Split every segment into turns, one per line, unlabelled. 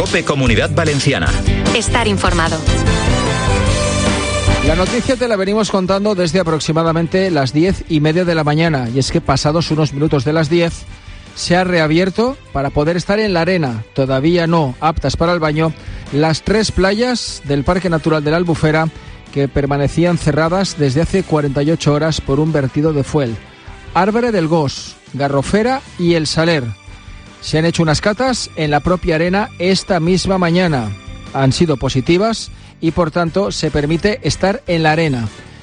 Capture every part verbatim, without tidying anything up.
COPE Comunidad Valenciana.
Estar informado.
La noticia te la venimos contando desde aproximadamente las diez y media de la mañana, y es que pasados unos minutos de las diez se ha reabierto para poder estar en la arena, todavía no aptas para el baño, las tres playas del Parque Natural de la Albufera que permanecían cerradas desde hace cuarenta y ocho horas por un vertido de fuel. Arbre del Gos, Garrofera y El Saler. Se han hecho unas catas en la propia arena esta misma mañana. Han sido positivas y por tanto se permite estar en la arena.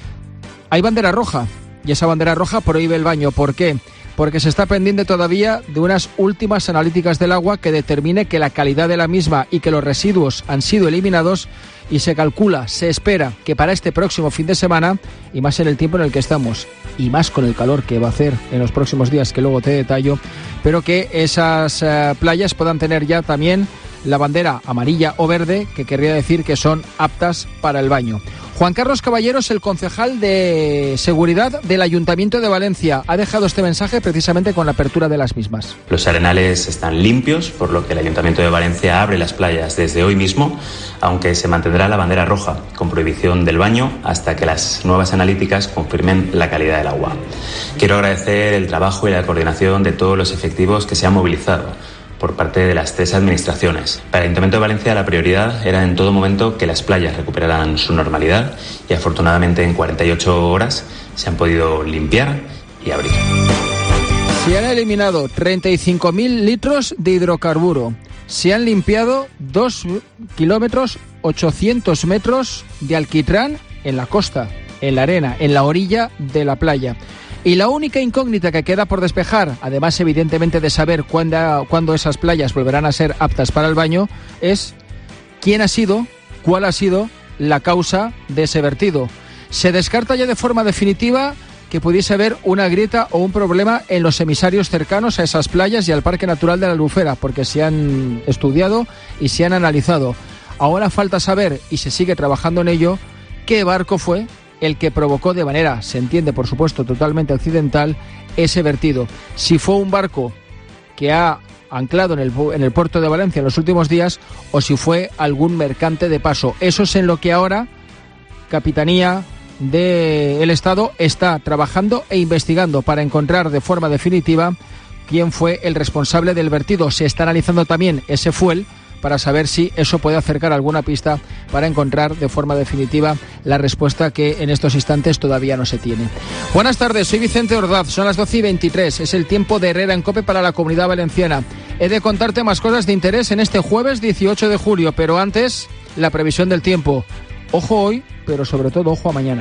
Hay bandera roja y esa bandera roja prohíbe el baño. ¿Por qué? Porque se está pendiente todavía de unas últimas analíticas del agua que determine que la calidad de la misma y que los residuos han sido eliminados, y se calcula, se espera que para este próximo fin de semana, y más en el tiempo en el que estamos, y más con el calor que va a hacer en los próximos días, que luego te detallo, pero que esas uh, playas puedan tener ya también la bandera amarilla o verde, que querría decir que son aptas para el baño. Juan Carlos Caballeros, el concejal de Seguridad del Ayuntamiento de Valencia, ha dejado este mensaje precisamente con la apertura de las mismas.
Los arenales están limpios, por lo que el Ayuntamiento de Valencia abre las playas desde hoy mismo, aunque se mantendrá la bandera roja, con prohibición del baño hasta que las nuevas analíticas confirmen la calidad del agua. Quiero agradecer el trabajo y la coordinación de todos los efectivos que se han movilizado por parte de las tres administraciones. Para el Ayuntamiento de Valencia la prioridad era en todo momento que las playas recuperaran su normalidad y afortunadamente en cuarenta y ocho horas se han podido limpiar y abrir.
Se han eliminado treinta y cinco mil litros de hidrocarburo. Se han limpiado dos kilómetros ochocientos metros de alquitrán en la costa, en la arena, en la orilla de la playa. Y la única incógnita que queda por despejar, además evidentemente de saber cuándo, cuándo esas playas volverán a ser aptas para el baño, es quién ha sido, cuál ha sido la causa de ese vertido. Se descarta ya de forma definitiva que pudiese haber una grieta o un problema en los emisarios cercanos a esas playas y al Parque Natural de la Albufera, porque se han estudiado y se han analizado. Ahora falta saber, y se sigue trabajando en ello, qué barco fue el que provocó de manera, se entiende por supuesto totalmente accidental, ese vertido. Si fue un barco que ha anclado en el, en el puerto de Valencia en los últimos días, o si fue algún mercante de paso. Eso es en lo que ahora Capitanía del Estado está trabajando e investigando para encontrar de forma definitiva quién fue el responsable del vertido. Se está analizando también ese fuel para saber si eso puede acercar alguna pista para encontrar de forma definitiva la respuesta que en estos instantes todavía no se tiene. Buenas tardes, soy Vicente Ordaz, son las doce y veintitrés, es el tiempo de Herrera en COPE para la Comunidad Valenciana. He de contarte más cosas de interés en este jueves dieciocho de julio, pero antes, la previsión del tiempo. Ojo hoy, pero sobre todo ojo a mañana.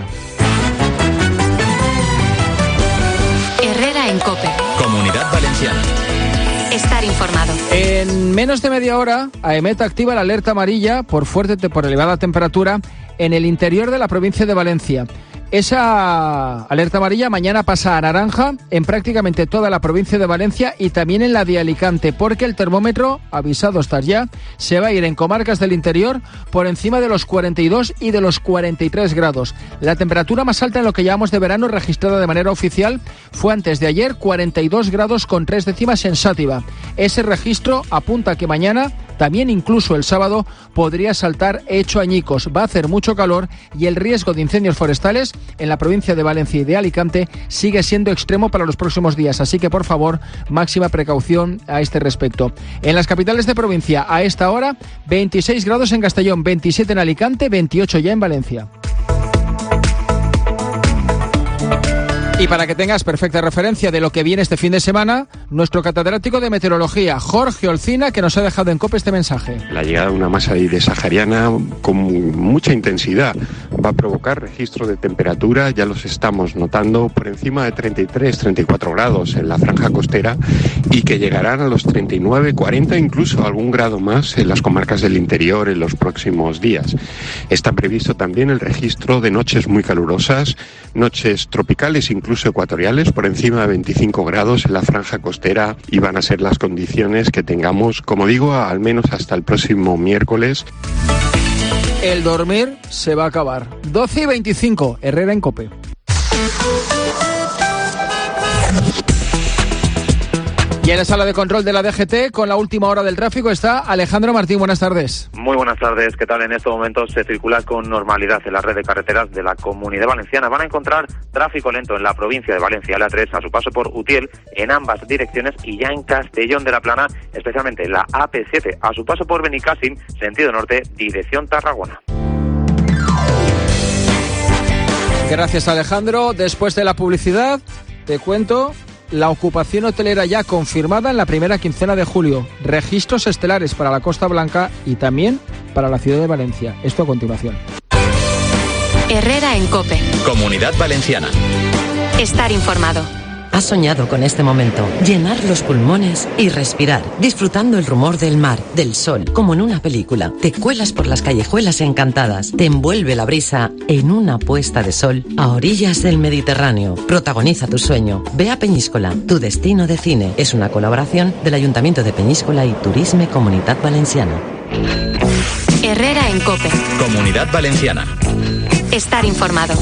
Herrera en COPE.
Comunidad Valenciana.
Estar informado.
En menos de media hora, AEMET activa la alerta amarilla por fuerte por elevada temperatura en el interior de la provincia de Valencia. Esa alerta amarilla mañana pasa a naranja en prácticamente toda la provincia de Valencia y también en la de Alicante, porque el termómetro, avisado estar ya, se va a ir en comarcas del interior por encima de los cuarenta y dos y de los cuarenta y tres grados. La temperatura más alta en lo que llamamos de verano registrada de manera oficial fue antes de ayer cuarenta y dos grados con tres décimas en Sátiva. Ese registro apunta a que mañana, también incluso el sábado, podría saltar hecho añicos. Va a hacer mucho calor y el riesgo de incendios forestales en la provincia de Valencia y de Alicante sigue siendo extremo para los próximos días, así que por favor, máxima precaución a este respecto. En las capitales de provincia a esta hora, veintiséis grados en Castellón, veintisiete en Alicante, veintiocho ya en Valencia. Y para que tengas perfecta referencia de lo que viene este fin de semana, nuestro catedrático de meteorología, Jorge Olcina, que nos ha dejado en COPE este mensaje.
La llegada de una masa de aire sahariana con mucha intensidad va a provocar registro de temperatura, ya los estamos notando, por encima de treinta y tres, treinta y cuatro grados en la franja costera y que llegarán a los treinta y nueve, cuarenta, incluso algún grado más en las comarcas del interior en los próximos días. Está previsto también el registro de noches muy calurosas, noches tropicales, incluso ecuatoriales, por encima de veinticinco grados en la franja costera, y van a ser las condiciones que tengamos, como digo, al menos hasta el próximo miércoles.
El dormir se va a acabar. doce y veinticinco, Herrera en COPE. Y en la sala de control de la D G T, con la última hora del tráfico, está Alejandro Martín. Buenas tardes.
Muy buenas tardes. ¿Qué tal? En estos momentos se circula con normalidad en la red de carreteras de la Comunidad Valenciana. Van a encontrar tráfico lento en la provincia de Valencia, la A tres, a su paso por Utiel, en ambas direcciones, y ya en Castellón de la Plana, especialmente la A P siete, a su paso por Benicàssim, sentido norte, dirección Tarragona.
Gracias, Alejandro. Después de la publicidad, te cuento la ocupación hotelera ya confirmada en la primera quincena de julio. Registros estelares para la Costa Blanca y también para la ciudad de Valencia. Esto a continuación.
Herrera en COPE.
Comunidad Valenciana.
Estar informado.
Has soñado con este momento, llenar los pulmones y respirar, disfrutando el rumor del mar, del sol, como en una película. Te cuelas por las callejuelas encantadas, te envuelve la brisa en una puesta de sol a orillas del Mediterráneo. Protagoniza tu sueño. Ve a Peñíscola, tu destino de cine. Es una colaboración del Ayuntamiento de Peñíscola y Turisme Comunitat Valenciana.
Herrera en COPE.
Comunidad Valenciana.
Estar informado.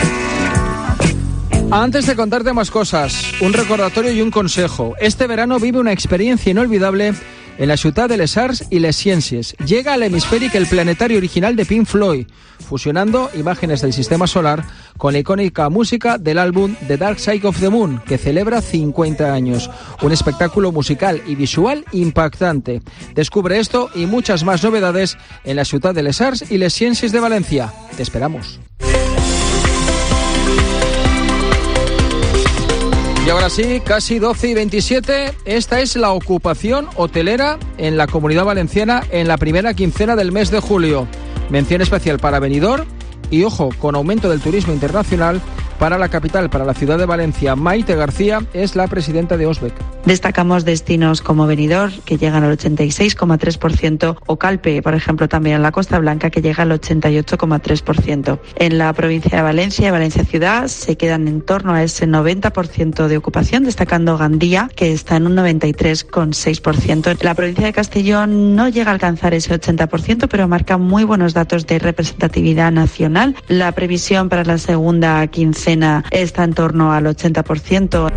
Antes de contarte más cosas, un recordatorio y un consejo. Este verano vive una experiencia inolvidable en la ciutat de les Arts y les Ciències. Llega al Hemisfèric el planetario original de Pink Floyd, fusionando imágenes del sistema solar con la icónica música del álbum The Dark Side of the Moon, que celebra cincuenta años. Un espectáculo musical y visual impactante. Descubre esto y muchas más novedades en la ciutat de les Arts y les Ciències de Valencia. Te esperamos. Y ahora sí, casi doce y veintisiete, esta es la ocupación hotelera en la Comunidad Valenciana en la primera quincena del mes de julio. Mención especial para Benidorm y, ojo, con aumento del turismo internacional para la capital, para la ciudad de Valencia. Maite García es la presidenta de OSBEC.
Destacamos destinos como Benidorm, que llegan al ochenta y seis coma tres por ciento, o Calpe, por ejemplo, también en la Costa Blanca, que llega al ochenta y ocho coma tres por ciento. En la provincia de Valencia y Valencia Ciudad se quedan en torno a ese noventa por ciento de ocupación, destacando Gandía, que está en un noventa y tres coma seis por ciento. La provincia de Castellón no llega a alcanzar ese ochenta por ciento, pero marca muy buenos datos de representatividad nacional. La previsión para la segunda quincena está en torno al ochenta por ciento.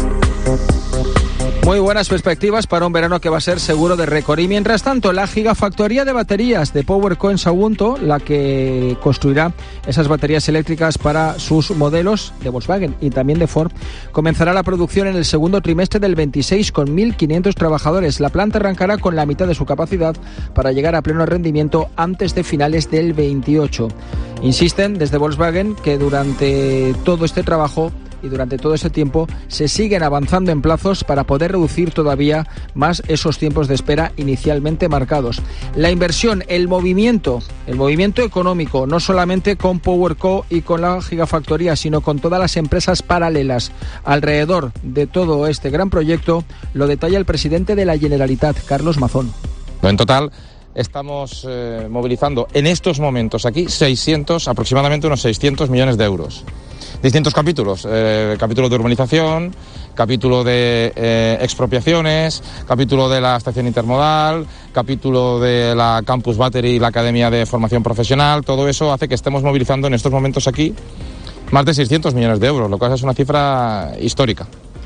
Muy buenas perspectivas para un verano que va a ser seguro de récord. Y mientras tanto, la gigafactoría de baterías de PowerCo en Sagunto, la que construirá esas baterías eléctricas para sus modelos de Volkswagen y también de Ford, comenzará la producción en el segundo trimestre del veintiséis con mil quinientos trabajadores. La planta arrancará con la mitad de su capacidad para llegar a pleno rendimiento antes de finales del veintiocho. Insisten desde Volkswagen que durante todo este trabajo y durante todo ese tiempo se siguen avanzando en plazos para poder reducir todavía más esos tiempos de espera inicialmente marcados. La inversión, el movimiento, el movimiento económico, no solamente con PowerCo y con la gigafactoría, sino con todas las empresas paralelas alrededor de todo este gran proyecto, lo detalla el presidente de la Generalitat, Carlos Mazón.
En total estamos eh, movilizando en estos momentos aquí seiscientos, aproximadamente unos seiscientos millones de euros. Distintos capítulos, eh, capítulo de urbanización, capítulo de eh, expropiaciones, capítulo de la estación intermodal, capítulo de la Campus Battery y la Academia de Formación Profesional. Todo eso hace que estemos movilizando en estos momentos aquí más de seiscientos millones de euros, lo cual es una cifra histórica.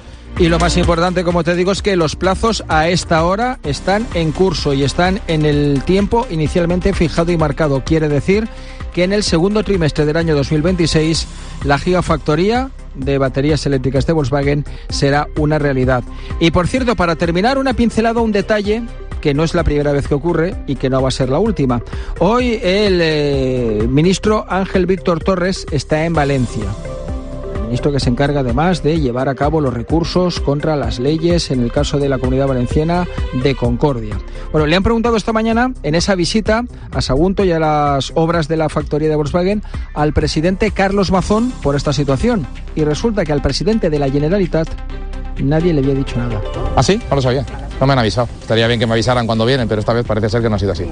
Y lo más importante, como te digo, es que los plazos a esta hora están en curso y están en el tiempo inicialmente fijado y marcado. Quiere decir que en el segundo trimestre del año dos mil veintiséis la gigafactoría de baterías eléctricas de Volkswagen será una realidad. Y por cierto, para terminar, una pincelada, un detalle que no es la primera vez que ocurre y que no va a ser la última. Hoy el eh, ministro Ángel Víctor Torres está en Valencia. Ministro que se encarga además de llevar a cabo los recursos contra las leyes, en el caso de la Comunidad Valenciana, de Concordia. Bueno, le han preguntado esta mañana, en esa visita a Sagunto y a las obras de la factoría de Volkswagen, al presidente Carlos Mazón por esta situación. Y resulta que al presidente de la Generalitat nadie le había dicho nada.
¿Ah, sí? No lo sabía. No me han avisado. Estaría bien que me avisaran cuando vienen, pero esta vez parece ser que no ha sido así.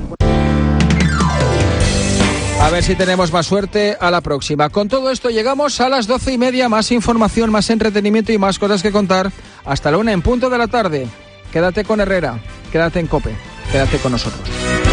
A ver si tenemos más suerte a la próxima. Con todo esto llegamos a las doce y media. Más información, más entretenimiento y más cosas que contar. Hasta la una en punto de la tarde. Quédate con Herrera, quédate en COPE, quédate con nosotros.